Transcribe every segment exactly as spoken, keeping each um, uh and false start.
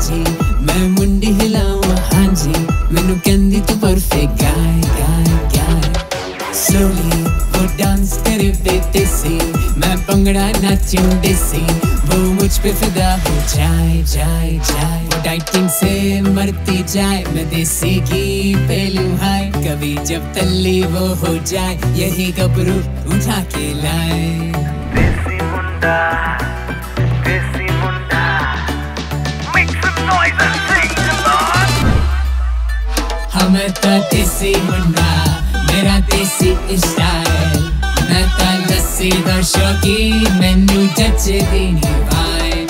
जी मैं मुंडी हिलाऊं हाँ जी मैनू कहंदी तू perfect guy guy guy slowly वो डांस करे बेदेसी मैं भंगड़ा नाचूं देसी वो मुझ पे फिदा हो जाए जाए जाए वो डाइटिंग से मरती जाए मैं देसी घी पे लूं हाय कभी जब तल्ली वो हो जाए यही गबरू उठा के लाए देसी मुंडा देसी मुंडा make some noise and sing along हमें तो देसी मुंडा मेरा देसी स्टाइल मैं तो लस्सी दा शौकीन मैनू जचे दी नी वाइब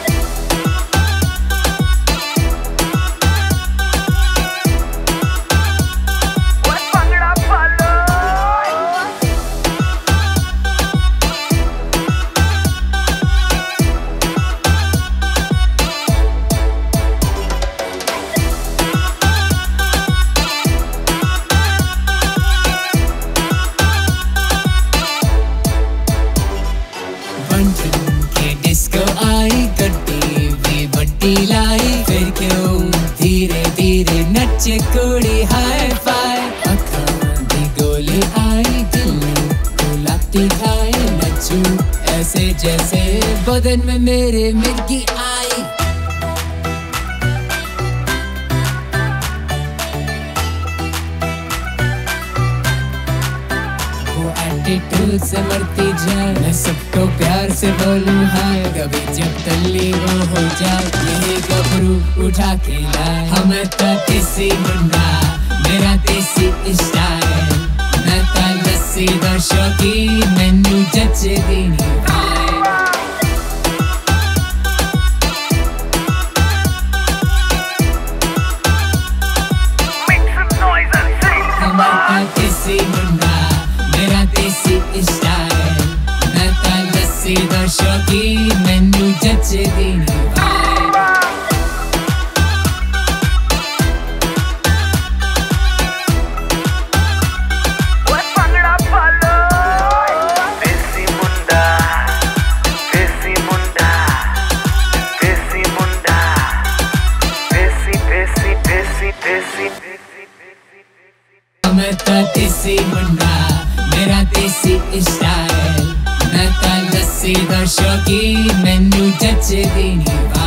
भंगड़ा पालो के डिस्को आई गड्डी भी बड्डी लाई फिर क्यों धीरे धीरे नचे कुड़ी हाय फाय अखां दी गोली आई दिल गुलाती खाए नचूं ऐसे जैसे बदन में मेरे मिर्गी आई एटीट्यूड से मरती जाए मैं सबको प्यार से बोलूं हाय कभी जब तल्ली वो हो जाए यही गबरू उठा के लाए हमें तो देसी मुंडा मेरा देसी स्टाइल मैं तो लस्सी दा शौकीन मैनू जचे दी नी vibe make some noise and sing हमें तो देसी मुंडा मेरा देसी स्टाइल मैं तो लस्सी दा शौकीन मैनू जचे दी नी वाइब भंगड़ा पालो देसी मुंडा देसी मुंडा देसी मुंडा देसी देसी देसी देसी मैं तो देसी मुंडा मेरा देसी स्टाइल मैं तो लस्सी दा शौकीन मैनू जचे दी नी वाइब